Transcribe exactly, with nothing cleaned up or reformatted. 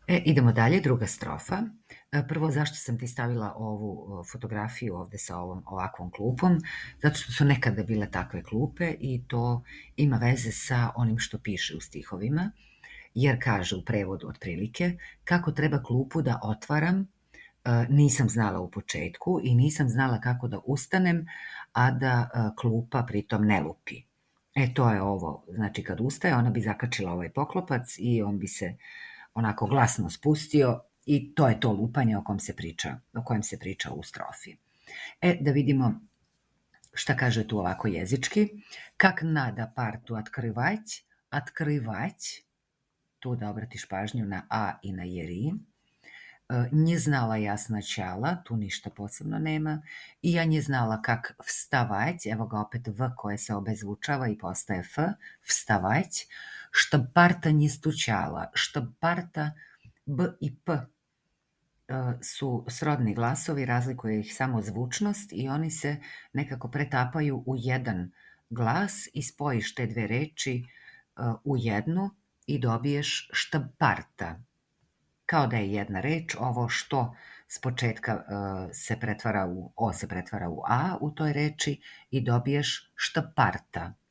E, idemo dalje, druga strofa. E, prvo, zašto sam ti stavila ovu fotografiju ovde sa ovom ovakvom klupom? Zato što su nekada bile takve klupe i to ima veze sa onim što piše u stihovima, jer kaže u prevodu otprilike kako treba klupu da otvaram, nisam znala u početku i nisam znala kako da ustanem, a da klupa pritom ne lupi. E, to je ovo. Znači, kad ustaje, ona bi zakačila ovaj poklopac i on bi se onako glasno spustio i to je to lupanje o kojem se priča, o kojem se priča u strofi. E, da vidimo šta kaže tu ovako jezički. Kak nada partu открывать, открывать, tu da obratiš pažnju na a i na jeri. Nje znala ja sначала, tu ništa posebno nema, i ja nje znala kak вставать, evo ga opet v koje se obezvučava i postaje f, вставать, što parta nje stučala, što parta b i p su srodni glasovi, razlikuje ih samo zvučnost i oni se nekako pretapaju u jedan glas i spojiš te dve reči u jednu i dobiješ štaparta. Kao da je jedna reč, ovo što s početka se pretvara u, o se pretvara u a u toj reči i dobiješ štaparta.